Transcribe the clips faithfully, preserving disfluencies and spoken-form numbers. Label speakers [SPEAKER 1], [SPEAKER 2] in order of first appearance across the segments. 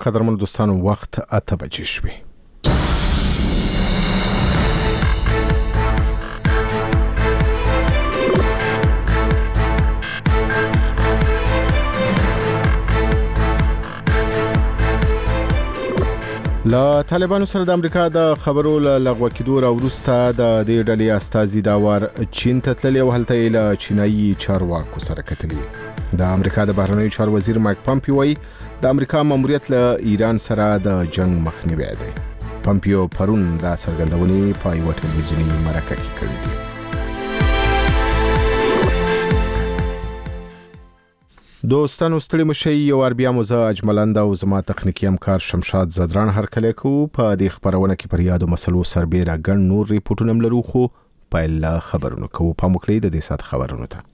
[SPEAKER 1] قدرمن دوستانو وخت اته بجې شوې. له طالبانو سره د امریکا د خبرو له لغوه کېدو راوروسته د دې ډلې استازي دا وار چین ته تللي او هلته یې له چینایي چارواکو سره کتلي. د امریکا د بهرنیو چارو وزیر مایک پامپیو وایي د امریکا ماموریت له ایران سره د جنگ مخنیوی دی. پامپیو پرون دا څرګندونې په یوه ټلویزیوني مرکه کې کړې دي. دوستانو ستړي مشئ، یو وار بیا مو زه اجملند او زما تخنیکي همکار شمشاد زدران هرکلی کوو. په دې خپرونه کې پر یادو مسلو سربیره ګڼ نور ریپورټونه هم لرو، خو پیل له خبرونو کوو. پام وکړئ د دې ساعت خبرونو ته.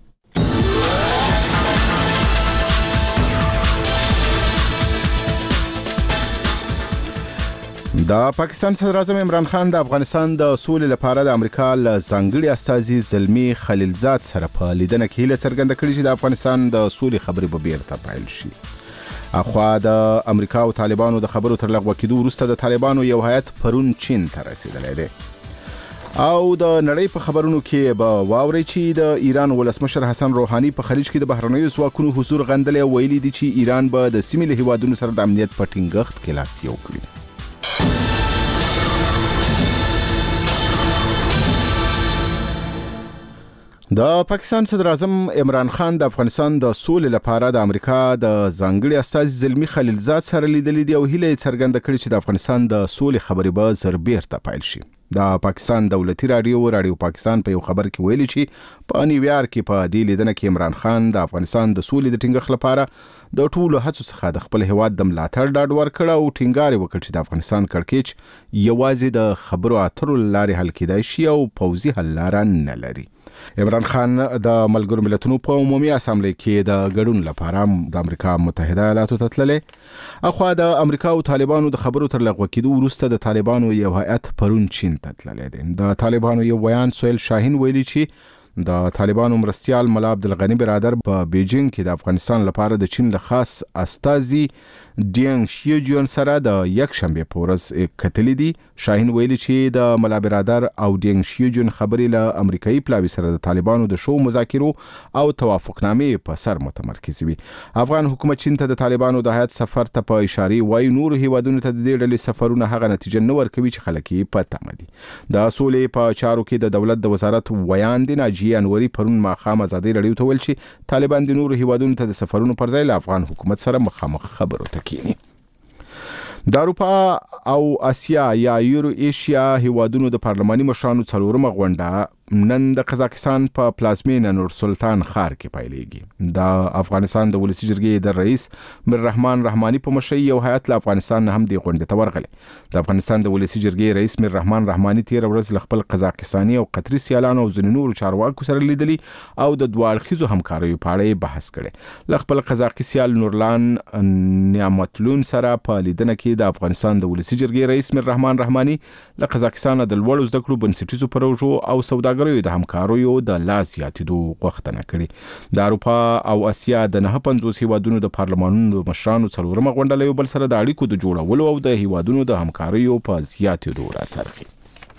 [SPEAKER 1] د پاکستان صدر اعظم عمران خان د افغانستان د سولې لپاره د امریکا له ځانګړي استازي زلمی خلیلزاد سره په لیدنه کې هیله څرګنده کړې چې د افغانستان د سولې خبرې به بیرته پیل شي. اخوا د امریکا او طالبانو د خبرو تر لغوه کېدو وروسته د طالبانو یو هیئت پرون چین ته رسېدلی دی. او د نړۍ په خبرونو کې به واورئ چې د ایران ولسمشر حسن روحاني په خلیج کې د بهرنیو ځواکونو حضور غندلی او ویلي دي چې ایران به د سیمې له هیوادونو سره د امنیت په ټینګښت کې لاس یو کړي. د پاکستان صدر اعظم عمران خان د افغانستان د سولې لپاره د امریکا د ځانګړي استازي زلمی خلیلزاد سره لیدلي دي او هیله یې څرګنده کړې چې د افغانستان د سولې خبرې به زر بیرته پیل شي. د پاکستان دولتي رادیو رادیو پاکستان په یو خبر کې ویلي چې په نیویارک کې په دې لیدنه کې عمران خان د افغانستان د سولې د ټینګښت لپاره د ټولو هڅو څخه د خپل هیواد د ملاتړ ډاډ ورکړ او ټینګار وکړ چې د افغانستان کړکېچ یوازې د خبرو اترو لارې حل کېدای شي او پوځي حل لاره نه لري. عمران خان د ملګرو ملتونو په عمومي اسامبلې کې د ګډون لپاره د امریکا متحده ایالاتو ته تللی. اخوا د امریکا او طالبانو د خبرو تر لغوه کېدو وروسته د طالبانو یو هیئت پرون چین ته تللی دی. د طالبانو یو ویان سهیل شاهین ویلي چې د طالبانو مرستیال ملا عبدالغني برادر په بیجینګ کې د افغانستان لپاره د چین له خاص استازي ډینګ شیجون سره د یک شنبه په ورځ کتلي دي. شاهین ویلي چې د ملا برادر او ډینګ شیجون خبرې له امریکایي پلاوي سره د طالبانو د شو مذاکرو او توافقنامې په سر متمرکز وي. افغان حکومت چین ته د طالبانو د هیئت سفر ته په اشاره وایي نور هیوادونو ته د دې ډلې سفرونه هغه نتیجه نه ورکوي چې خلک یې په تمه دي. د سولې په چارو کې د دولت د وزارت ویان دي ناجیه انوري پرون ماښام ازادي رادیو ته ویل چې طالبان د نورو هیوادونو ته د سفرونو پر ځای له افغان حکومت سره مخامخ خبرو ته کینی. د اروپا او اسیا یا یورو ایشیا هیوادونو د پارلماني مشرانو څلورمه غونډه نن د قزاقستان په پلازمینه نور سلطان ښار کې پیلېږي. د افغانستان د ولسي جرګې د رئیس میر رحمان رحماني په مشرۍ یو هیئت له افغانستان نه هم دې غونډې ته ورغلی. د افغانستان د ولسي جرګې رئیس میر رحمان رحماني تېره ورځ له خپل قزاقستاني او قطري سیالانو او ځینو نورو چارواکو سره لیدلي او د دوه اړخیزو همکاریو په اړه یې بحث کړی. له خپل قزاقي سیال نورلان نعمتلون سره په لیدنه کې د افغانستان د ولسي جرګې رئیس میر رحمان رحماني له قزاقستان د لوړو زده کړو بنسټیزو پروژو او سوداګریو د همکاریو د لا زیاتېدو غوښتنه کړې. د اروپا او اسیا د نهه پنځوس هیوادونو د پارلمانونو د مشرانو څلورمه غونډه له یو بل سره د اړیکو د جوړولو او د هیوادونو د همکاریو په زیاتېدو راڅرخي.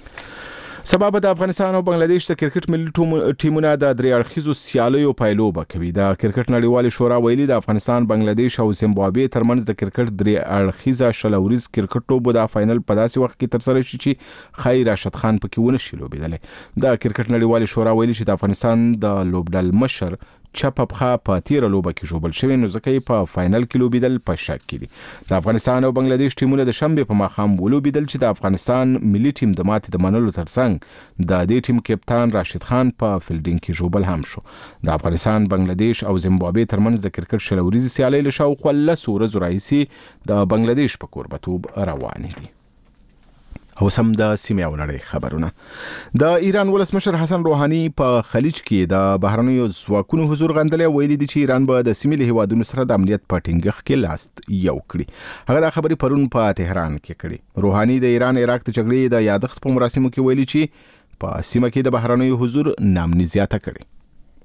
[SPEAKER 1] سبا به د افغانستان او بنگلاديش د کرکټ ملي ټیمونه د درې اړخیزو سیالیو پایلوبه کوي. د کرکټ نړیوالې شورا ویلي د افغانستان، بنگلاديش او زیمبابوې ترمنځ د کرکټ درې اړخیزه شل اوریز کرکټ لوبه د فاینل په داسې وخت کې ترسره شي چې خیر راشد خان پکې ونه شي لوبېدلی. د کرکټ نړیوالې شورا ویلي چې د افغانستان د لوبډل مشر چپه پخه په تیره لوبه کې ژوبل شوی، نو ځکه یې په فاینل کې لوبېدل په شک کې دي. د افغانستان او بنگلاديش ټیمونه د شنبې په ماښام ولوبېدل چې د افغانستان ملي ټیم د ماتې د منلو ترڅنګ د دې ټیم کپتان راشد خان په فیلډینګ کې ژوبل هم شو. د افغانستان، بنگلاديش او زیمبابوې ترمنځ د کرکټ شل اوریزې سیالۍ له شاوخوا لسو ورځو راهیسې د بنگلاديش په کوربتوب روانې دي. او سم د سیمې او نړۍ خبرونه. د ایران ولسمشر حسن روحاني په خلیج کې د بهرنیو ځواکونو حضور غندلی او ویلي دي چې ایران به د سیمې له هیوادونو سره د امنیت په ټینګښت کې لاس یو کړي. هغه دا خبرې پرون په تهران کې کړي. روحاني د ایران عراق د جګړې د یادښت په مراسمو کې ویلي چې په سیمه کې د بهرنیو حضور نامني زیاته کړي.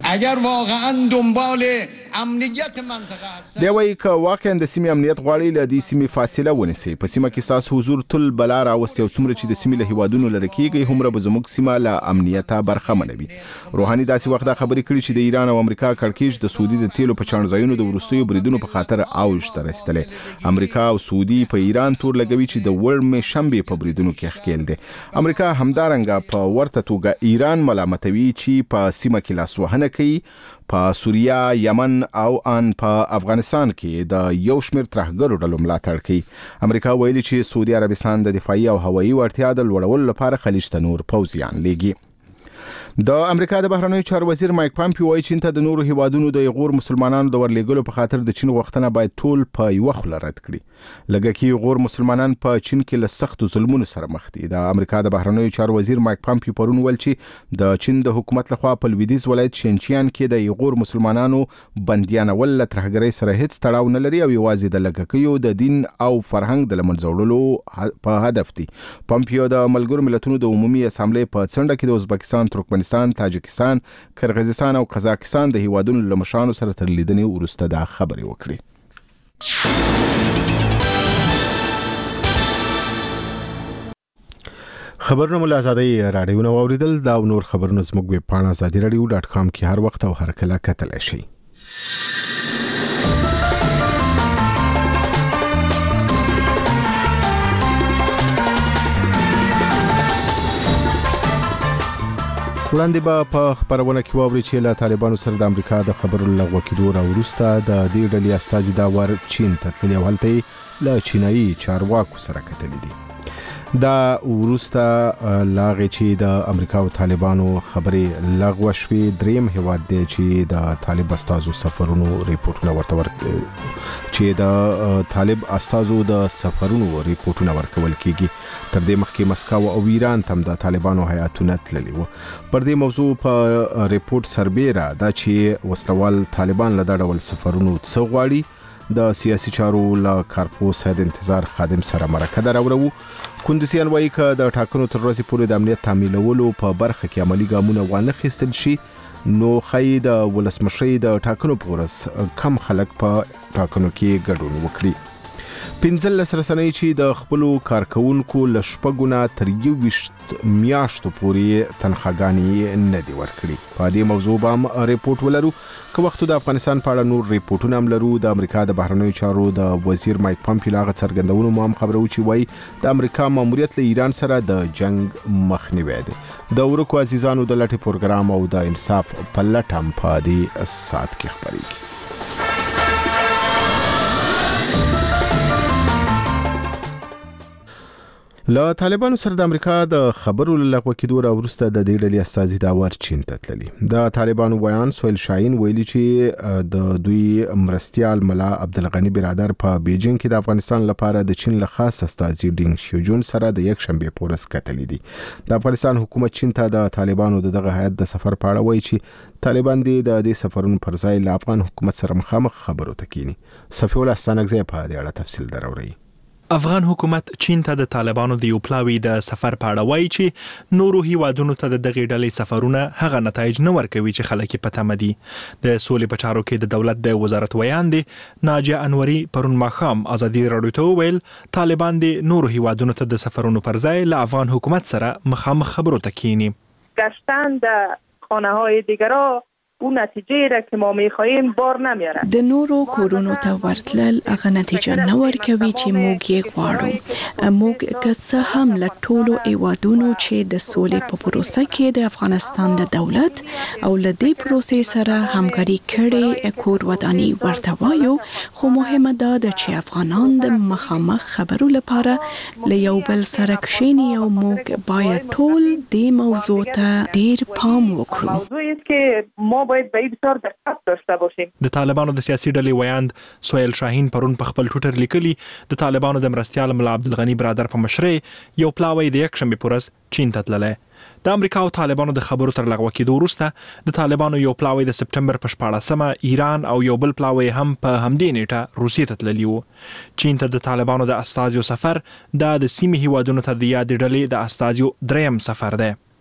[SPEAKER 2] اگر واقعا دنبال امنیت منطقه هست
[SPEAKER 1] دی وایي که واقعا د سیمې امنیت غواړي له دې سیمې فاصله ونیسي. په سیمه کې ستاسو حضور تل بلا راوستي او څومره چې د سیمې له هیوادونو لرې کېږي هومره به زموږ سیمه له امنیته برخمنه وي. روحاني داسې وخت دا خبرې کړي چې د ایران او امریکا کړکېچ د سعودي د تیلو په چاڼځایونو د وروستیو بریدونو په خاطر اوج ته رسېدلی. امریکا او سعودي په ایران تور لګوي چې د وړمې شنبې په بریدونو کې ښکېل دی. امریکا همدارنګه په ورته توګه ایران ملامتوي چې په سیمه کې لاسوهنه کوي. په سوریه، یمن او ان په افغانستان کې د یو شمېر ترهګرو ډلو ملاتړ کوي. امریکا ویلي چې سعودي عربستان د دفاعي او هوایي وړتیا د لوړولو لپاره خلیج ته نور پوځیان لیږي. د امریکا د بهرنیو چارو وزیر مایک پامپیو وایي چین ته د نورو هیوادونو د غور مسلمانانو د ورلېږلو په خاطر د چین غوښتنه باید ټول په یوه خوله رد کړي. لږه کې غور مسلمانان په چین کې له سختو ظلمونو سره مخ دي. د امریکا د بهرنیو چارو وزیر مایک پامپیو پرون ویل چې د چین د حکومت لخوا په لویدیځ ولایت شینچیان کې د غور مسلمانانو بندیانول له ترهګرۍ سره هیڅ تړاو نه لري او یوازې د لږکیو د دین او فرهنګ د له منځه وړلو په هدف دي. پامپیو د ملګرو ملتونو د عمومي اسامبلې په څنډه کې د ازبکستان، ترکمنستان، تاجکستان، کرغیزستان او قزاقستان د هیوادونو له مشرانو سره تر لیدنې وروسته دا خبرې وکړي. خبرونه مو له ازادۍ راډیو نه واوریدل. دا او نور خبرونه زموږ ویب پاڼه ازادي راډیو ډاټ کام کې هر وخت او هر کله کتلی شئ. وړاندې به په خبرونه کې واوري چې له طالبانو سره د امریکا د خبرو لغوه کېدو راوروسته د دې ډلې استازي دا ور چین ته تللي او هلته یې له چینایي چارواکو سره کتلي دي. دا وروسته لاغې چې د امریکا او طالبانو خبرې لغوه شوې. دریم هیواد دی چې د طالب استازو سفرونو ریپورټونه ورته ورکوي چې د طالب استازو د سفرونو ریپورټونه ورکول کېږي. تر دې مخکې مسکو او ایران تم د طالبانو هیاتونه تللي وو. پر دې موضوع په ریپورټ سربیره دا چې وسلوال طالبان له دا ډول سفرونو څه غواړي. د سیاسي چارو له کارپوس سید انتظار خادم سره مرکه دراوړو. کندوسیان وایي که د ټاکنو تر ورځې پورې د امنیت تامینولو په برخه کې عملي ګامونه وانه خیستل شي نو ښایي د ولسمشرۍ د ټاکنو په ورځ کم خلک په ټاکنو کې ګډون وکړي. پنځلس رسنۍ چې د خپلو کارکونکو له شپږو نه تر یوویشت میاشتو پورې تنخواګانې نه دي ورکړي. په دې موضوع به هم ریپورټ ولرو. که وختو د افغانستان په اړه نور ریپورټونه هم لرو. د امریکا د بهرنیو چارو د وزیر مایک پامپیو هغه څرګندونو مو هم خبرو چې وایي د امریکا ماموریت له ایران سره د جنگ مخنیوی دی. د ورکو عزیزانو د لټې پروګرام او د انصاف په لټه هم په دې ساعت کې خبرېږي. له طالبانو سره د امریکا د خبرو لغوه کېدو راوروسته د دې ډلې استازي دا ور چین ته تللي. د طالبانو بیان سهیل شاهین ویلي چې د دوی مرستیال ملا عبدالغني برادر په بیجینګ کې د افغانستان لپاره د چین له خاص استازي ډینګ شیوجون سره د یک شنبې په ورځ کتلي دي. د افغانستان حکومت چین ته د طالبانو د دغه هیات د سفر په اړه وایي چې طالبان دې د دې سفرونو پر ځای له افغان حکومت سره مخامخ خبرو ته کینی. صفي الله ستانکزی په دې اړه تفصیل دراوړي.
[SPEAKER 3] افغان حکومت چین ته د طالبانو د یو پلاوي د سفر په اړه وایي چې نورو هیوادونو ته د دغې ډلې سفرونه هغه نتایج نه ورکوي چې خلک په تمه دي. د سولې په چارو کې د دولت د وزارت ویاندې ناجیه انوري پرون ماښام ازادي راډیو ته وویل طالبان د نورو هیوادونو ته د سفرونو پر ځای له افغان حکومت سره مخامخ خبرو ته کینی.
[SPEAKER 4] گشتن در خانه های دیگرها اون نتیجه را که ما می‌خواهیم بار نمیاره.
[SPEAKER 5] د نورو کورونو ته ورتلل هغه نتیجه نه ورکوي چې موږ یې غواړو. موږ که څه هم له ټولو هیوادونو چې د سولې په پروسه کې د افغانستان د دولت او له دې پروسې سره همکاري کړې کور وداني ورته وایو، خو مهمه ده چې افغانان د مخامخ خبرو لپاره له یو بل سره کښیني او موږ باید ټول دې موضوع ته ډیر پام وکړو.
[SPEAKER 4] موضوع است که ما باید به بسیار دقت داشته باشیم.
[SPEAKER 3] د طالبانو د سیاسي ډلې ویاند سهیل شاهین پرون په خپل ټویټر لیکلي د طالبانو د مرستیال ملا عبدالغني برادر په مشرۍ یو پلاوی د یک شنبې په ورځ چین ته تللی. د امریکا او طالبانو د خبرو تر لغوه کېدو وروسته د طالبانو یو پلاوی د سپټمبر په شپاړسمه ایران او یو بل پلاوی هم په همدې نیټه روسیې ته تللی و. چین ته د طالبانو د استازیو سفر دا د سیمې هیوادونو ته د یادې ډلې د استازیو دریم سفر دی.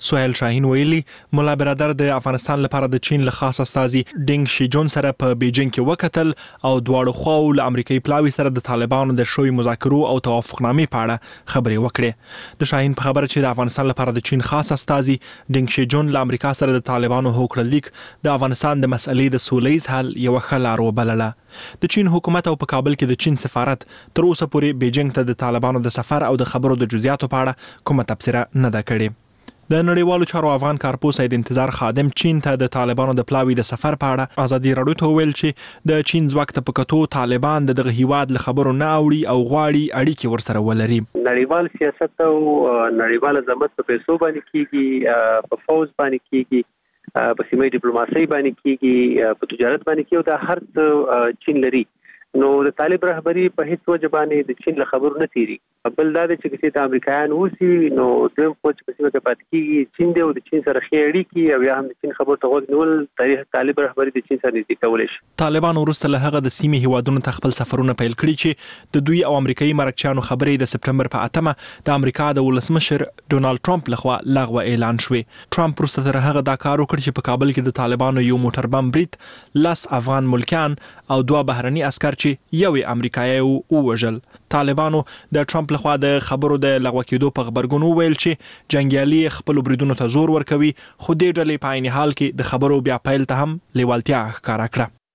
[SPEAKER 3] سهیل شاهین ویلي مولا برادر د افغانستان لپاره د چین له خاص استازي ډینګ شي جون سره په بیجینګ کې وکتل او دواړو خواو له امریکایي پلاوي سره د طالبانو د شوی مذاکرو او توافقنامې په اړه خبرې وکړې. د شاهین په خبره چې د افغانستان لپاره د چین خاص استازي ډینګ شي جون له امریکا سره د طالبانو هوکړه لیک د افغانستان د مسلې د سولهییز حل یو ښه لار وبلله. د چین حکومت او په کابل کې د چین سفارت تر اوسه پورې بیجینګ ته د طالبانو د سفر او د خبرو د جزئیاتو په اړه کومه تبصره نه ده کړې. د نړیوالو چارو افغان کارپوس سید انتظار خادم چین ته د طالبانو د پلاوي د سفر په اړه ازادي راډیو ته ویل چې د چین ځواک ته په کتو طالبان دغه هیواد له خبرو نه اوړي او غواړي اړیکې ورسره ولري.
[SPEAKER 6] نړیوال سیاست او نړیوال عظمت په پیسو باندې کیږي، په فوز باندې کیږي، په سیمه ډیپلوماسي باندې کیږي، په تجارت باندې کیږي او دا هر څه چین لري. نو د طالب رهبری په هیڅ وجه باندې د چین له خبرو نه تیری. بل دا چې چې د امریکایان وسی نو دویم پوه چې په سیمه کې پاتې کیږي چین دی او د چین سره ښې اړیکې او یا هم د چین خبرو ته غوږ نیول تاریخ طالب رهبری د چین سره نږدې کولی شي.
[SPEAKER 3] طالبان وروسته له هغه د سیمې هیوادونو ته خپل سفرونه پیل کړي چې د دوی او امریکایي مرکچیانو خبرې د سپټمبر په اتمه د امریکا د ولسمشر ډونالد ټرمپ لخوا لغوه اعلان شوې. ټرمپ وروسته تر هغه دا کار وکړ چې په کابل کې د طالبانو یو موټر بم برید لس افغان ملکیان او دوه بهرني عسكر چې یو امریکایي ووژل. طالبانو د ټرمپ لخوا د خبرو د لغوه کېدو په خبرګون وویل چې جنگیالي خپل بریدونو ته زور ورکوي، خو دې ډلې په عین حال کې د خبرو بیا پیل ته هم لیوالتیا ښکاره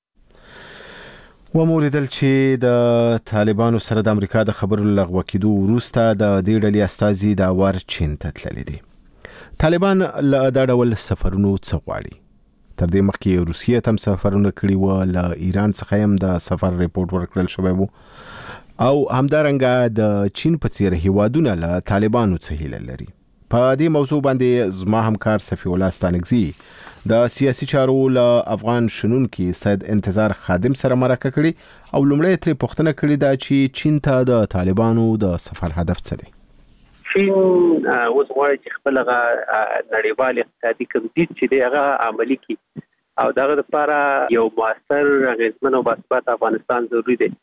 [SPEAKER 3] کړه.
[SPEAKER 1] ومولیدل چې د طالبانو سره د امریکا د خبرو لغوه کېدو وروسته د دې ډلې استازي دا وار چین ته تللي دي. طالبان له دا ډول سفرونو څه غواړي؟ تر دې مخکې روسیې ته هم سفرونه کړي وو، له ایران څخه هم د سفر ریپورت ورکړل شوی وو او همدارنګه د چین په څیر هیوادونه له طالبانو څخه هیله لري. په دې موضوع باندې زما همکار صفی الله ستانکزي د سیاسي چارو له افغان شنونکي سید انتظار خادم سره مرکه کړي او لومړی ترې پوښتنه کړې ده چې چین ته د طالبانو د سفر هدف څه دی؟
[SPEAKER 6] چین اوس غواړي چې خپل نړیوال اقتصادي کمزید چې دی هغه عملي کړي او دغه لپاره یو موثر اغېزمن او باثباته افغانستان ضروري دی.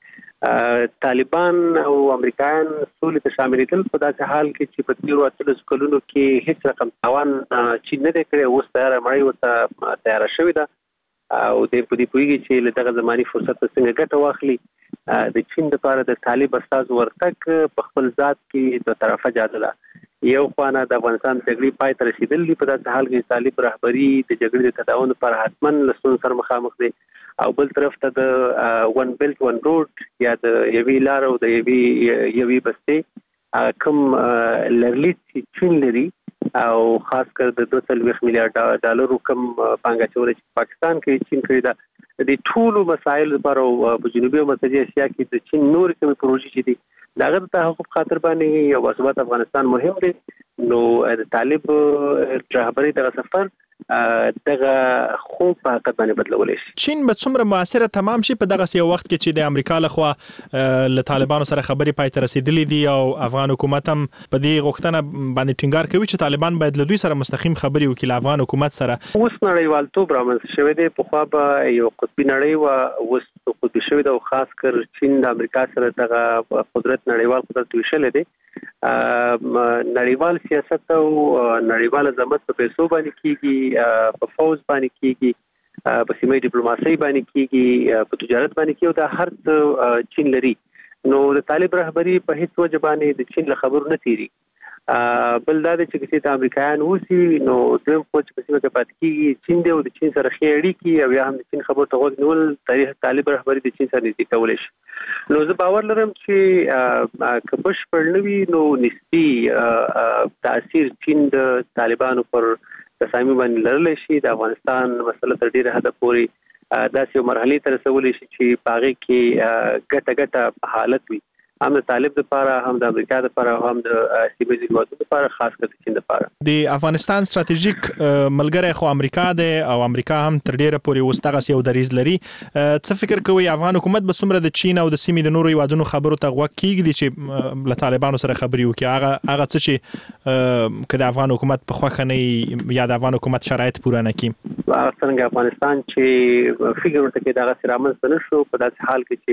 [SPEAKER 6] طالبان او امریکایان سولې ته شاملېدل په داسې حال کې چې په تېرو اتلسو کلونو کې هیڅ رقم تاوان چین نه دی کړی، اوس تیاره مړۍ ورته تیاره شوې ده او دی په دې پوهېږي چې له دغه زماني فرصت څنګه ګټه واخلي. د چین لپاره د طالب استازو ورتګ په خپل ذات کې دوه طرفه جادله. یو خوانا د افغانستان جګړې پای ته رسیدل دي، په داسې حال کې طالب رهبری د جګړې د تداوم لپاره حتماً له ستونزو سره مخامخ دی او بل طرف ته د ون بیلټ ون روډ یا د یوې لار او د یوې یوې بستې کوم لرلید چې چین لري او خاص کر د دوه څلوېښت میلیارډ ډالرو کم پانګه اچونه چې پاکستان کې چین کړې ده، د ټولو مسایلو لپاره په جنوبي او مرکزي اسیا کې د چین نور کومې پروژې چې دي د هغه د تحقق خاطر باندې یو باثبات افغانستان مهم دی. نو د طالب رهبری دغه سفر دغه خوب په حقیقت باندې بدلولی شي.
[SPEAKER 3] چین به څومره موثره تمام شي په دغه یو وخت کې چې د امریکا لخوا له طالبانو سره خبرې پای ته رسیدلې دي او افغان حکومت هم په دې غوښتنه باندې ټینګار کوي چې طالبان باید له دوی سره مستقیم خبرې وکړي له افغان حکومت سره.
[SPEAKER 6] اوس نړیوالتوب رامنځته شوی دی، پخوا به یو قطبي نړۍ وه، اوس قطبي شوې ده او خاص کر چین د امریکا سره دغه قدرت نړیوال قدرت ویشلی دی. نړیوال سیاست او نړیوال عظمت په پیسو باندې کیږي، په فوز باندې کیږي، په سیمه ډیپلوماسي باندې کیږي، په تجارت باندې کیږي او دا هر څه چین لري. نو د طالب رهبری په هیڅ وجه باندې د چین له خبرو نه تیری. بل دا چې چې د امریکایان وسی نو دویم پوه چې په سیمه کې پاتې کیږي چین دی او د چین سره ښې اړیکې او یا هم د چین خبرو ته غوږ نیول تاریخ طالب رهبری د چین سره نږدې کولی شي. نو زه باور لرم چې که بشپړ نه وي نو نسبي تاثیر چین د طالبانو پر تصامیم باندې لرلی شي. د افغانستان مسله تر ډېره حده پورې داسې یو مرحلې ته رسولی شي چې په هغې کې ګټه ګټه حالت وي، هم د طالب لپاره، هم د امریکا لپاره، هم د سیمه ییزو هیوادونو لپاره، خاص کر د چین لپاره.
[SPEAKER 3] د افغانستان ستراتیژیک ملګری خو امریکا دی او امریکا هم تر ډیره پورې اوس دغه یو دریځ لري. څه فکر کوي افغان حکومت به څومره د چین او د سیمې د نورو هیوادونو خبرو ته غوږ کیږدي چې له طالبانو سره خبرې وکړي؟ هغه هغه څه چې که د افغان حکومت په خوښه نه یا د افغان حکومت شرایط پوره نه کړي.
[SPEAKER 6] څنګه افغانستان چې فکر ورته کې دغه رامنځته نه شو، په داسې حال کې چې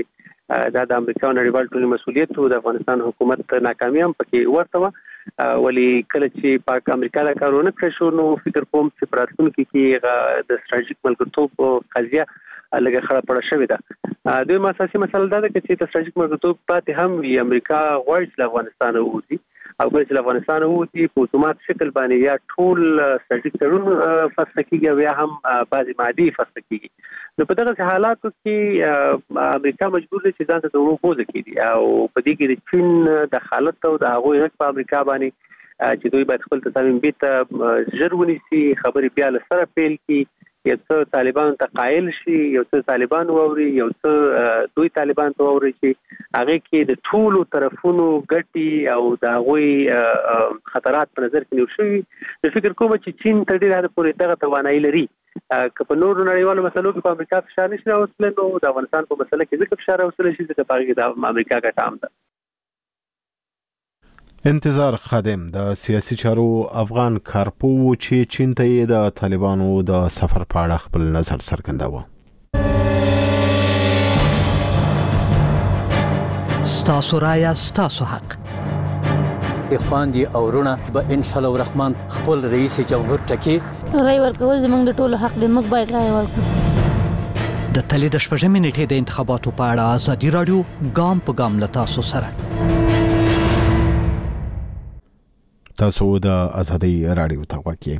[SPEAKER 6] دا د امریکا او نړیوال ټولنې مسؤلیت او د افغانستان حکومت ناکامي هم پکې ورته و ولې کله چې پاک امریکا له کارونه کړی شو نو فکر کوم چې په راتلونکي کې د ستراتیژیک ملګرتوب قضیه لږه خړه پړه شوې ده. دوی اساسي مسله دا ده چې د ستراتیژیک ملګرتوب پاتې هم وي امریکا غواړي چې افغانستان ووځي او کله چې افغانستان ووځي په اتومات شکل باندې یا ټول ستراتیژیک تړون فسخ کیږي او یا هم بعضي مادي فسخ کیږي. نو په دغه حالاتو کې امریکا مجبور دي چې ځان ته ورو پوزه کړي او په دې کې د چین د حالت او د هغوی رک په امریکا باندې چې دوی باید خپل تصمیم بیت ژر ونیسي خبرې بیا له سره پیل کړي یو څه طالبان ته قایل شي یو څه طالبان ووري یو څه دوی طالبان ته ووري چې هغه کې د ټولو طرفونو ګټي او د هغوی خطرات په نظر کې نیول شوي. د فکر کوم چې چین تر ډیره حده پورې دغه توانایي لري که په نورو نړیوالو مسلو کې په امریکا فشار نشي راوستلی نو د افغانستان په مسله کې ځکه فشار راوستلی شي ځکه په هغې کې د امریکا ګټه هم ده.
[SPEAKER 1] انتظار خادم د سیاسي چارو افغان کارپو چې چین ته د طالبانو د سفر په اړه خپل نظر څرګنداوه.
[SPEAKER 7] ستاسو رایه ستاسو حق.
[SPEAKER 8] اخواندي او رونه به ان شاء الله الرحمن خپل رئیس جمهور ټکی
[SPEAKER 9] رای ورکول زموږ د ټولو حق دی موږ باید رای ورکړو.
[SPEAKER 7] د تلې د شپږمې نیټې د انتخاباتو په اړه ازادي راډیو ګام په ګام له تاسو سره.
[SPEAKER 1] تاسو د ازادي راډیو ته غواړئ.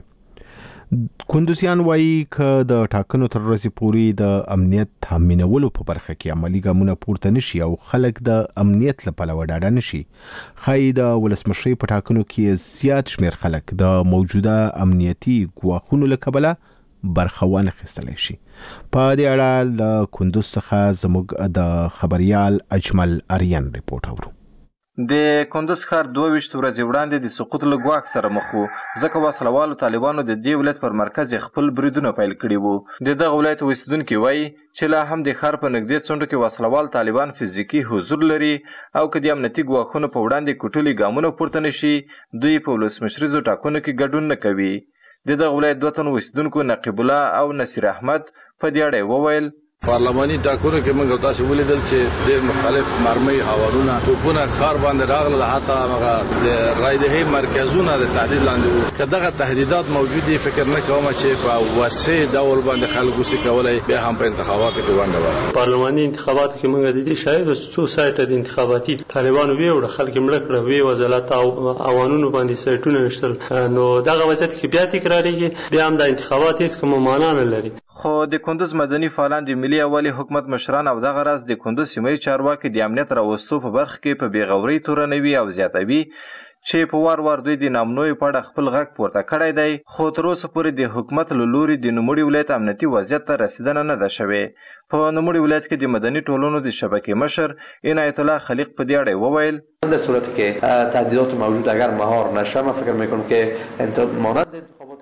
[SPEAKER 1] کندوزیان وایي ک د ټاکنو تر ورځې پورې د امنیت تامینولو په برخه کې عملی ګامونه پورته نشي او خلک د امنیت لپاره وډاډه نشي خای د ولسمشری په ټاکنو کې زیات شمیر خلک د موجوده امنیتي ګواښونو له کبله برخه واخیستلی شي. په دې اړه له کندوز څخه زموږ د خبريال اجمل اریان ریپورت اورو.
[SPEAKER 10] د کندوز ښار دوه ویشت ورځې وړاندې د سقوط له ګواښ سره مخ وو ځکه وسلوالو طالبانو د دې ولایت پر مرکز خپل بریدونه پیل کړي وو. د دغه ولایت اوسیدونکي وایي چې لا هم د ښار په نږدې څنډو کې وسلوال طالبان فزیکي حضور لري او که د امنیتي ګواښونو په وړاندې کوټلي ګامونه پورته نشي دوی په ولسمشریزو ټاکنو کې ګډون نه کوي. د دغه ولایت دوه تن اوسیدونکو نقیب الله او نصیر احمد په دې اړه وویل
[SPEAKER 11] پارلماني ټاکنو کې موږ تاسو ولیدل چې ډېر مختلف مرمۍ هوارونه توپونه ښار باندې راغله حتی هغه د رایدهي مرکزونه د تهدید لاندې وو. که دغه تهدیدات موجود دي فکر نه کوم چې په وسیع ډول باندې خلکو سي کولای بیا هم په انتخاباتو کې ونډه واخلي.
[SPEAKER 12] پارلماني انتخاباتو کې موږ د دې شاید څو سایټه د انتخاباتي طالبانو ویوړه خلک مړه کړه وی وزارت او اوانونو باندې سایټونه وشتل نو دغه وضعیت کې بیا تکراریږي بیا هم د انتخابات هیڅ کوم معنا نه لري.
[SPEAKER 10] خو د کندوز مدني فعالان د ملي اولي حکومت مشران او دغه راز د کندوز سیمه چارواکي د امنیت راوستو په برخه کې په بیغوري تورنوي او زیاتوي چې په وار وار دوی د نامنوي په اړه خپل غږ پورته کړی دی خو تر اوسه پورې د حکومت له لوري د نوموړي ولایت امنیتي وضعیت ته رسیدنه نه ده شوې. په نوموړي ولایت کې د مدني ټولنو د شبکې مشر عنایت الله خلیق په دې اړه وویل
[SPEAKER 13] در صورتی که تهدیدات موجود اگر مهار نشه من فکر میکنم که مانند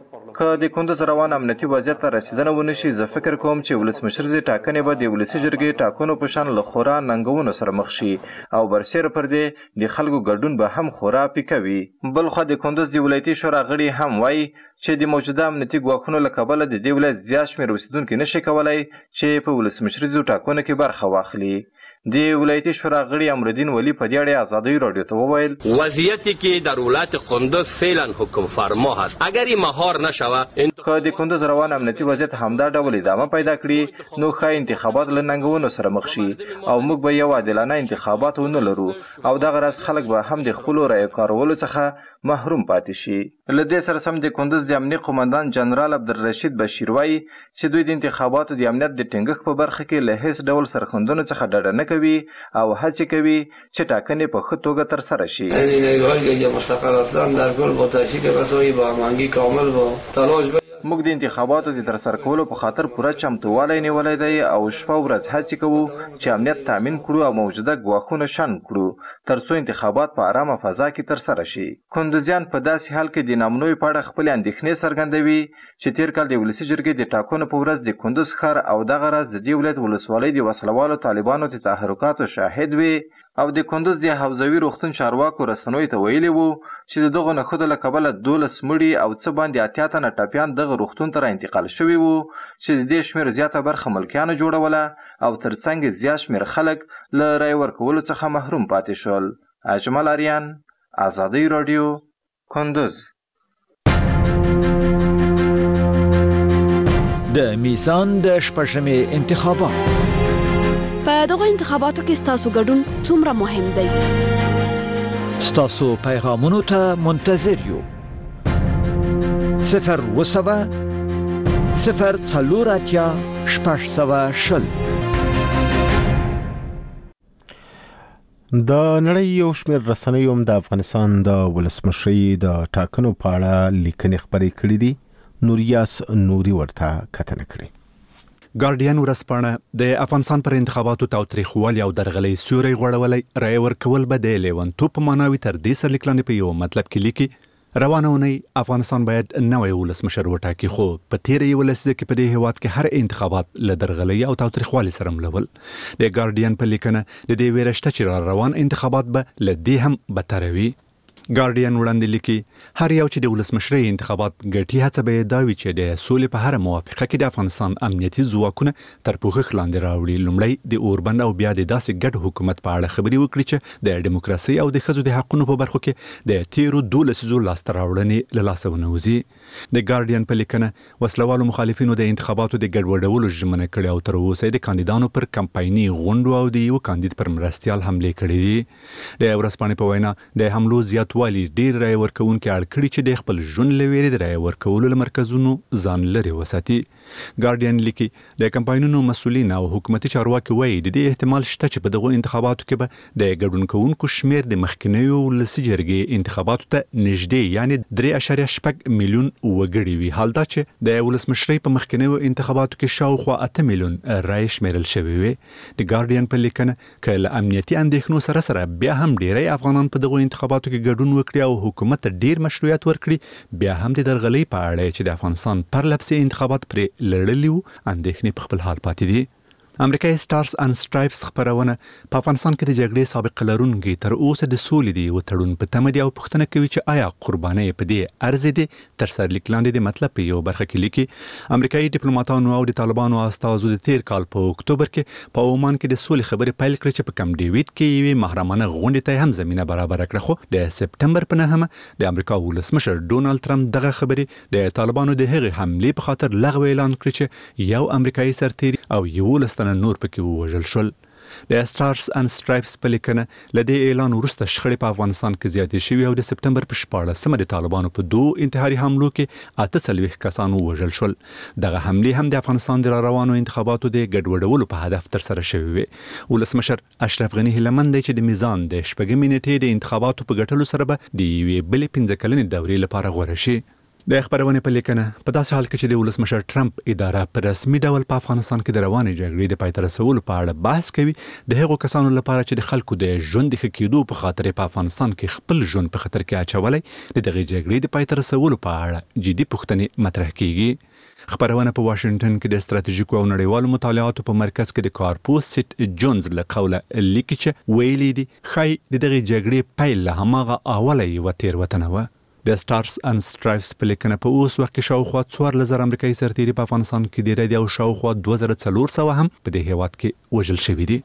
[SPEAKER 10] که د کندوز روان امنیتي وضعیت ته رسیدنه ونشي زه فکر کوم چې ولسمشرزې ټاکنې به د ولسي جرګې ټاکنو په شان له خورا ننګونو سره مخ شي او برسېره پر دې د خلکو ګډون به هم خورا پیکه وي. بلخوا د کندوز د ولایتي شورا غړي هم وایي چې د موجوده امنیتي ګواښونو له کبله د دې ولایت زیات شمېر اوسېدونکي نشي کولی چې په ولسمشریزو ټاکنو کې برخه واخلي. د ولایتي شورا غړي امرالدین ولی په دې اړه ازادي راډیو ته وویل
[SPEAKER 14] وضعیتی که در ولایت کندوز فعلا حکم فرما هست اگر این مهار نشود
[SPEAKER 10] که د کندوز روان امنیتي وضعیت همدا ډول ادامه پیدا کړي نو ښایي انتخابات له ننګونو سره مخ شي او موږ به یو عادلانه انتخابات ونه لرو او دغه راز خلک به هم د خپلو رایو کارولو څخه محروم پاتې شي. له دې سره سم د کندوز د امنیت قومندان جنرال عبدالرشید بشیر وایي چې دوی د انتخاباتو د امنیت د ټینګښت په برخه کې له هیڅ ډول سرښندنو څخه ډډه نه کوي او هڅې کوي چې ټاکنې په ښه توګه ترسره شي.
[SPEAKER 15] یعنی نگاهی که مستقل هستند در کل با تشکیل وسایل با هماهنگی کامل با تلاش
[SPEAKER 10] موږ د انتخاباتو د ترسره کولو په خاطر پوره چمتووالی نیولی دی او شپه ورځ هڅې کوو چې امنیت تامین کړو او موجوده ګواښونه شنډ کړو تر څو انتخابات په ارامه فضا کې ترسره شي. کندوزیان په داسې حال کې د نامنوي په اړه خپلې اندېښنې څرګندوي چې تیر کال د ولسي جرګې د ټاکنو په ورځ د کندوز ښار او دغه راز د دې ولایت ولسوالۍ د وسلوالو طالبانو د تحرکاتو شاهد وي او د کندوز د حوزوي روغتون چارواکو رسنیو ته ویلي وو چې د دغو نښتو له کبله دولس مړي او څه باندې اتیا تنه ټپیان دغه روغتون ته را انتقال شوي وو چې د دې شمېر زیاته برخه ملکیانو جوړوله او ترڅنګ زیات شمېر خلک له رای ورکولو څخه محروم پاتې شول. اجمل اریان، آزادۍ راډیو، کندوز.
[SPEAKER 16] د میزان د شپږمې انتخابات.
[SPEAKER 17] په دغه انتخاباتو کې ستاسو ګډون څومره مهم دی؟
[SPEAKER 16] ستاسو پیغامونو ته منتظر یو. صفر اووه سوه صفر څلور اتیا شپږ سوه شل.
[SPEAKER 1] د نړۍ یو شمېر رسنیو هم د افغانستان د ولسمشرۍ د ټاکنو په اړه لیکنې خپرې کړې دي. نوریاس نوري ورته کتنه کړې.
[SPEAKER 18] ګارډین ورځپاڼه د افغانستان پر انتخاباتو تاوتریخوالي او درغلۍ سیوری غوړولی رای ورکول به د لیونتوب په معناوي تر دې سرلیکلاندې په یو مطلب کې لیکي روانه اونۍ افغانستان باید نوی ولسمشر وټاکي، خو په تیره یوولس لسیزه کې په دې هیواد کې هر انتخابات له درغلۍ او تاوتریخوالي سره ملول. د ګارډین په لیکنه د دې ویره شته چې را روان انتخابات به له دې هم بدتره وي. ګارډین وړاندې لیکي هر یو چې د ولسمشرۍ انتخابات ګټي هڅه به یې دا وي چې د سولې په هره موافقه کې د افغانستان امنیتي ځواکونه تر پوښښ لاندې راوړي. لومړی د اوربند او بیا د داسې ګډ حکومت په اړه خبرې وکړي چې د ډیموکراسۍ او د ښځو د حقونو په برخو کې د تیرو دوه لسیزو لاسته راوړنې له لاسه ونوځي. د ګارډین په لیکنه وسلوالو مخالفینو د انتخاباتو د ګډوډولو ژمنه کړې او تر اوسه د کاندیدانو پر کمپایني غونډو او د یو کاندید پر مرستیال حملې کړې دي. د ورځپاڼې په وینا د حملو زیات والی ډیر رای ورکوونکي اړ کړي چې د خپل ژوند له ویرې د رای ورکولو له مرکزونو ځان لرې وساتي. ګارډین لیکي د کمپاینونو مسؤلین او حکومتي چارواکي وایي د دې احتمال شته چې په دغو انتخاباتو کې به د ګډون کوونکو شمیر د مخکینیو ولسي جرګې انتخاباتو ته نږدې یعنی درې اعشاریه شپږ میلیون وګړي وي، حال دا چې د ولسمشرۍ په مخکینیو انتخاباتو کې شاوخوا اته میلیون رای شمیرل شوي وي. د ګارډین په لیکنه که له امنیتي اندېښنو سره سره بیا هم ډیری افغانان په دغو انتخاباتو کې ګډون وکړي او حکومت ډیر مشروعیت ورکړي، بیا هم د درغلۍ په اړه چې د افغانستان پرلپسې انتخابات پرې لړلي وو اندېښنې په خپل حال پاتې دي. امریکایي سټارز اند سټرایپس خبرونه په افغانستان کې د جګړې سابقه لرونکي تر اوسه د سولې د یو تړون په تمه دي او پوښتنه کوي چې آیا قربانۍ په دې ارزي دي. تر سرلیک لاندې د مطلب په یو برخه کې لیکي امریکایي ډیپلوماټانو او د طالبانو استازو د تیر کال په اکتوبر کې په عمان کې د سولې خبرې پیل کړې چې په کم ډیویډ کې یوې محرمانه غونډې ته هم زمینه برابر کړه، خو د سپتمبر په نهمه د امریکا ولسمشر ډونالد ټرمپ دغه خبرې د طالبانو د هغې حملې په خاطر لغوه اعلان کړ چې یو امریکایي سرتیری او یولس تنه نور پکې ووژل شول. د سټارز اند سټرایپس په لیکنه له دې اعلان وروسته شخړې په افغانستان کې زیاتې شوې او د سپتمبر په شپاړلسمه د طالبانو په دوه انتحاري حملو کې اته څلوېښت کسان ووژل شول. دغه حملې هم د افغانستان د روانو انتخاباتو د ګډوډولو په هدف ترسره شوې وې. ولسمشر اشرف غني هیله مند دی چې د میزان د شپږمې نیټې د انتخاباتو په ګټلو سره به د یوې بلې پنځه کلنې دورې لپاره غوره شي. د خبرونې په لیکنه په داسې حال کې چې د ولسمشر ټرمپ اداره په رسمي ډول په افغانستان کې د روانې جګړې د پای ته رسولو په اړه بحث کوي، د هغو کسانو لپاره چې د خلکو د ژوند د ښه کېدو په خاطر په افغانستان کې خپل ژوند په خطر کې اچولی د دغې جګړې د پای ته رسولو په اړه جدي پوښتنې مطرح کیږي. خبرونه په واشنگټن کې د ستراتیژیکو او نړیوالو مطالعاتو په مرکز کې د کارپوس سیټ جونز له قوله لیکي چې ویلي دي ښایي د دغې جګړې پیل له هماغه اوله یوه تېروتنه وه. د سټارز اند سټرایپس په لیکنه په اوس وخت کې شاوخوا څوارلس زره امریکایي سرتیري په افغانستان کې ډېری دي او شاوخوا دوه زره څلور سوه هم په دې هیواد کې وژل شوي دي.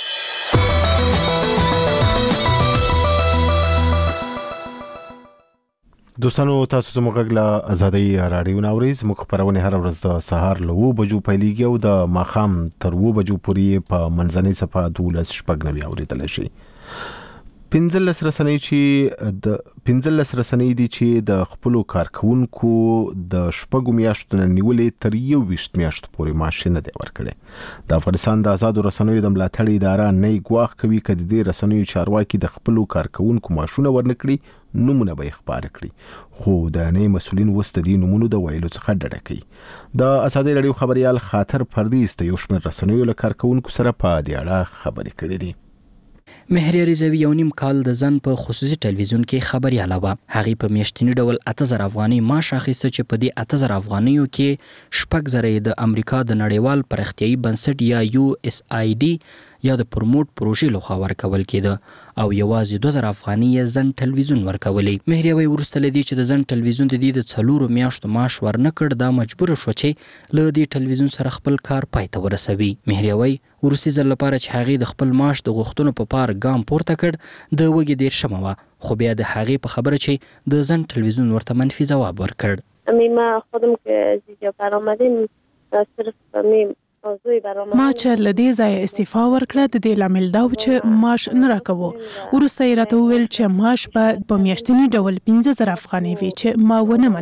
[SPEAKER 1] دوستانو تاسو زموږ غږ له ازادۍ راډیو نه اورئ. زموږ خپرونې هره ورځ د سهار له اوه بجو پیلېږي او د ماښام تر اوه بجو پورې په منځنۍ صفحه دولس شپږ نوي اورېدلی شي. پنځلس رسنۍ چې د پنځلس رسنۍ دي چې د خپلو کارکونکو د شپږو میاشتو نه نیولې تر یو ویشت میاشتو پورې معاش نه دی ورکړی. د افغانستان د آزادو رسنیو د ملاتړ اداره نه ګواښ کوي که د دې رسنیو چارواکي د خپلو کارکونکو معاشونه ورنکړي نومونه به یې خپاره کړي، خو د نه مسؤلین اوس د دې نومونو د ویلو څخه ډډه کوي. د ازادۍ راډیو خبریال خاطر پردیس د یو شمېر رسنیو له کارکونکو سره په دې اړه خبرې کړې دي.
[SPEAKER 19] مهر رضوی یو نیم کال د ځان په خصوصي ټلویزیون کې خبریاله وه. هغې په میاشتني ډول اته زره افغانۍ معاش اخیسته چې په دې اته زره افغانیو کې شپږ زره یې د امریکا د نړیوال پراختیایي بنسټ یا یو اس آی ډي یا د پروموټ پروژې لخوا ورکول کېده او یوازې دوه زره افغانۍ یې زن ټلویزیون ورکولې. مهریوي وروسته له دې چې د زن ټلویزیون د دې د څلورو میاشتو معاش ورنه کړ دا مجبور شو چې له دې ټلویزیون سره خپل کار پای ته ورسوي. مهریوي وروستي ځل لپاره چې هغې د خپل معاش د غوښتنو په پار ګام پورته کړ د وږي دېرشمه وه، خو بیا د هغې په خبره چې د زن ټلویزیون ورته منفي ځواب ورکړ.
[SPEAKER 20] امی ما خودم که از اینجا برآمدیم صرف امی موضوعی برآمد
[SPEAKER 21] ما چې له دې ځایه استعفا ورکړه د دې لامل دا و چې معاش نه راکوو. وروسته یې راته وویل چې معاش به په میاشتني ډول پنځه زره افغانۍ وي چې ما ونه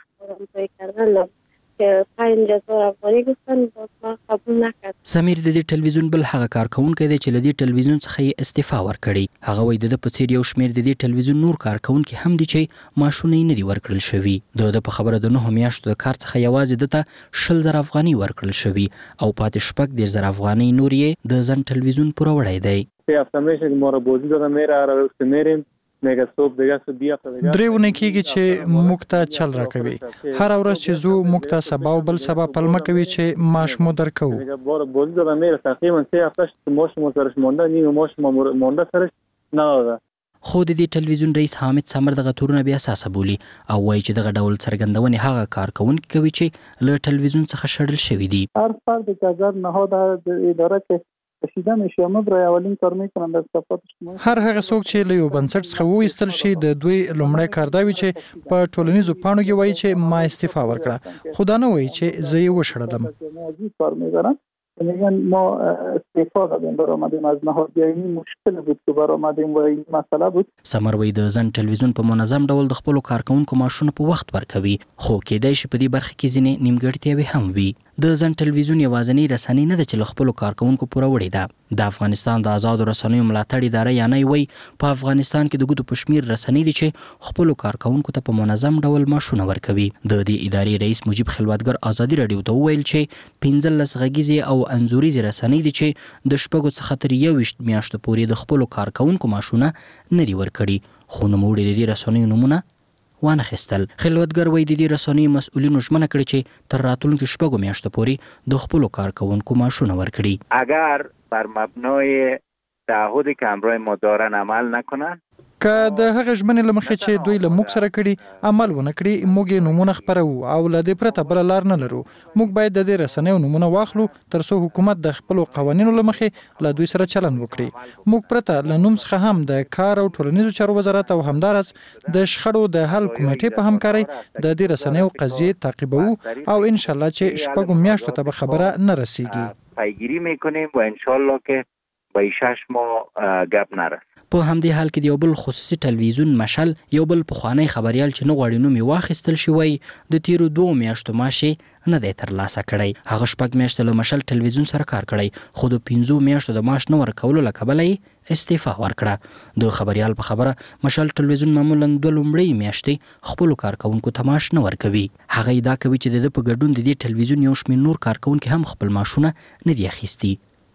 [SPEAKER 21] منله.
[SPEAKER 20] که پنج هزار افغانۍ گفتن باز ما قبول نکرد.
[SPEAKER 19] سمیر د دې ټلویزیون بل هغه کارکونکی دی چې له دې ټلویزیون څخه یې استعفا ورکړې. هغه وایي د ده په څیر یو شمېر د دې ټلویزیون نور کارکونکي هم دي چې معاشونه یې نه دي ورکړل شوي. د ده په خبره د نهو میاشتو د کار څخه یوازې ده ته شل زره افغانۍ ورکړل شوي او پاتې شپږ دېرش زره افغانۍ نور یې د زن ټلویزیون پوروړی دی.
[SPEAKER 22] سه هفته میشه که ما را بازی دادن میره هر روز میریم میگه صبح دیگه صبح بیا
[SPEAKER 23] درې ونې کېږي چې موږ ته چل راکوي. هره ورځ چې زو موږ ته سبا او بل سبا پلمه کوي چې معاش مو درکوو.
[SPEAKER 22] بار بازی دادن میره تقریبا سه هفته شد معاش ما سرش مونده نیم معاش ما مونده سرش نداده.
[SPEAKER 19] خو د دې ټلویزیون رئیس حامد سمر دغه تورونه بیا اساسه بولي او وایي چې دغه ډول څرګندونې هغه کارکونکي کوي چې له ټلویزیون څخه شړل شوي دي.
[SPEAKER 22] هر فرد که اگر نهاد اداره که کشیده میشه ما برای اولین کار میکنن در صفات شما.
[SPEAKER 23] هر هغه څوک چې له یو بنسټ څخه وایستل شي د دوی لومړی کار دا وي چې په ټولنیزو پاڼو کې وایي چې ما استعفا ورکړه، خو دا نه وایي چې زه یې وشړلم.
[SPEAKER 22] کار می‌کنن میگن ما استعفا دادیم برآمدیم از نهاد، یعنی مشکل بود که برآمدیم و این مسئله بود.
[SPEAKER 19] سمر وایي د زن ټلویزیون په منظم ډول د خپلو کارکونکو معاشونه په وخت ورکوي، خو کېدای شي په دې برخه کې ځینې نیمګړتیاوې هم وي. د زن ټلویزیون یوازینۍ رسنۍ نه ده چې له خپلو کارکونکو پوروړې ده. د افغانستان د آزادو رسنیو ملاتړ اداره یعنی وایي په افغانستان کې د ګوتو په شمېر رسنۍ دي چې خپلو کارکونکو ته په منظم ډول معاشونه ورکوي. د دې ادارې رئیس مجیب خلوتګر ازادي راډیو ته وویل چې پنځلس غږیزې او انځوریزې رسنۍ دي چې د شپږو څخه تر یوویشت میاشتو پورې د خپلو کارکونکو معاشونه نه دي ورکړي، خو نوموړي د دې رسنیو نومونه وانه خستل. خلوتګر وایي د دې رسنیو مسؤلینو ژمنه کړې چې تر راتلونکو شپږو میاشتو پورې د خپلو کارکونکو معاشونه ورکړي.
[SPEAKER 24] اگر بر مبنای تعهدی که همراه ما دارن عمل نکنن،
[SPEAKER 23] که د هغه ژمنې له مخې چې دوی له موږ سره کړي عمل ونه کړي، موږ یې نومونه خپروو او له دې پرته بله لار نه لرو. موږ باید د دې رسنیو نومونه واخلو تر څو حکومت د خپلو قوانینو له مخې له دوی سره چلند وکړي. موږ پرته له نوم څخه هم د کار او ټولنیزو چارو وزارت او همداراز د شخړو د حل کمیټې په همکارۍ د دې رسنیو قضیې تعقیبوو او انشاءالله چې شپږو میاشتو ته به خبره نه رسیږي.
[SPEAKER 24] پیگیری میکنیم و انشاءالله که به شش ماه گپ نرسه.
[SPEAKER 19] په همدې حال کې د یو بل خصوصي ټلویزیون مشل یو بل پخوانی خبریال چې نه غواړي نوم یې واخیستل شي وایي د تیرو دوو میاشتو معاش یې نه دی ترلاسه کړی. هغه شپږ میاشتې له مشل ټلویزیون سره کار کړی، خو د پنځو میاشتو د معاش نه ورکولو له کبله یې استعفا ورکړه. د خبریال په خبره مشل ټلویزیون معمولا دوه لومړۍ میاشتې خپلو کارکونکو ته معاش نه ورکوي. هغه ادعا کوي چې د ده په ګډون د دې ټلویزیون یو شمېر نور کارکونکي هم خپل معاشونه نه دي اخیستي.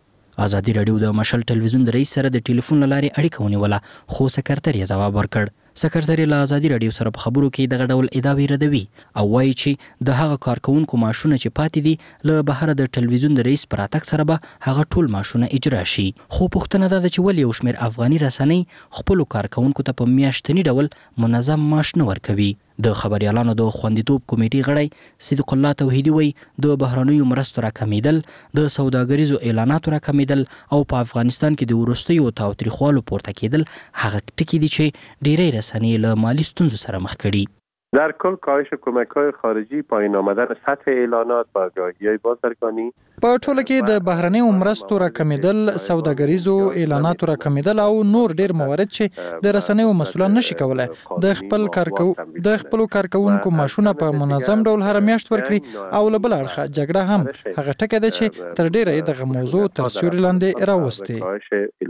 [SPEAKER 19] ازادي راډیو د مشل ټلویزیون د رئیس سره د ټلیفون له لارې اړیکه ونیوله، خو سکرتر یې ځواب ورکړ. سکرتر له ازادي راډیو سره په خبرو کې دغه ډول ادعاوې ردوي او وایي چې د هغه کارکونکو معاشونه چې پاتې دي له بهره د ټلویزیون د رئیس په راتګ سره به هغه ټول معاشونه اجرا شي. خو پوښتنه دا ده چې ولې یو شمېر افغاني رسنۍ خپلو کارکونکو ته په میاشتني ډول منظم معاش نه ورکوي. د خبریالانو د خوندیتوب کمیټې غړی صدیق الله توحیدي وایي د بهرنیو مرستو راکمیدل، د سوداګریزو اعلاناتو راکمیدل او په افغانستان کې د وروستیو تاوتریخوالو پورته کېدل هغه ټکي دي چې ډېری رسنۍ له مالي ستونزو سره مخ کړي.
[SPEAKER 25] در کل کاهش کمک‌های خارجی، پایین آمدن سطح اعلانات و آگاهی‌های بازرگانی،
[SPEAKER 23] په ټوله کې د بهرنیو مرستو راکمیدل، سوداګریزو اعلاناتو راکمیدل او نور ډیر موارد چې د رسنیو مسؤلان نشي کولای د خپل کارکو د خپلو کارکونکو معاشونه په منظم ډول هر میاشت ورکړي او له بل اړخه جګړه هم هغه ټکی ده چې تر ډیره دغه موضوع تر سیوري لاندې راوستي.
[SPEAKER 25] کاهش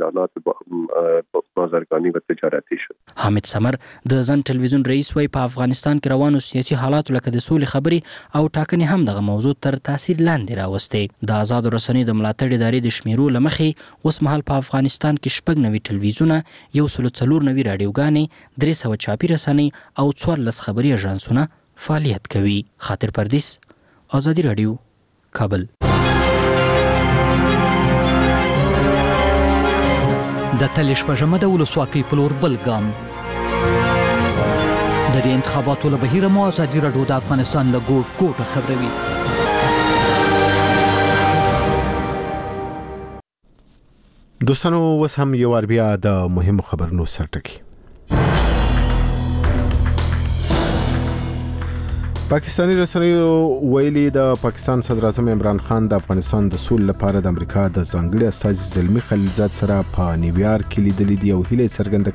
[SPEAKER 25] اعلانات بازرگانی و تجارتی شد.
[SPEAKER 19] حامد سمر د زن ټلویزیون رئیس وایي په افغانستان کې روانو سیاسي حالاتو لکه د سولې خبرې او ټاکنې هم دغه موضوع تر تاثیر لاندې راوستي. د آزادو رسنیو د ملاتړ ادارې د شمیرو له مخې اوس مهال په افغانستان کې شپږ نوي ټلویزیونه، یو سل څلور نوي راډیوګانې، درې سوه چاپي رسنۍ او څوارلس خبري اژانسونه فعالیت کوي. خاطر پردیس، آزادي راډیو، کابل.
[SPEAKER 7] د تلې شپږمه د ولسواکۍ په لور بل ګام. د دې انتخاباتو له بهیره مو ازادي راډیو د افغانستان له ګوټ ګوټه خبروي.
[SPEAKER 1] دوستانو اوس هم یو وار بیا د مهمو خبرونو سرټکی. پاکستاني رسنیو ویلي د پاکستان صدر اعظم عمران خان د افغانستان د سولې لپاره د امریکا د ځانګړي استازي زلمی خلیلزاد سره په نیویارک کې لیدلې دي او هیله څرګنده